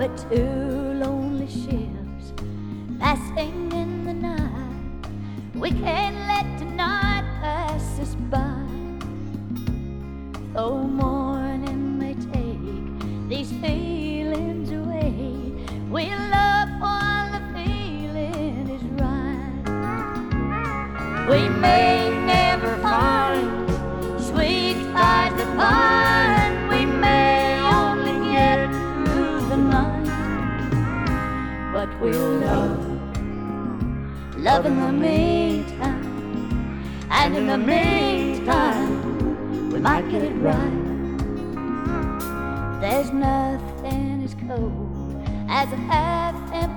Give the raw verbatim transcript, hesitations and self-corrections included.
We're two lonely ships passing in the night. We can't let tonight pass us by. Though morning may take these feelings away, we love while the feeling is right. We may never find sweet skies to find. We may only get through the night, but we'll love, love in the meantime. And in the meantime, we might get it right. There's nothing as cold as a half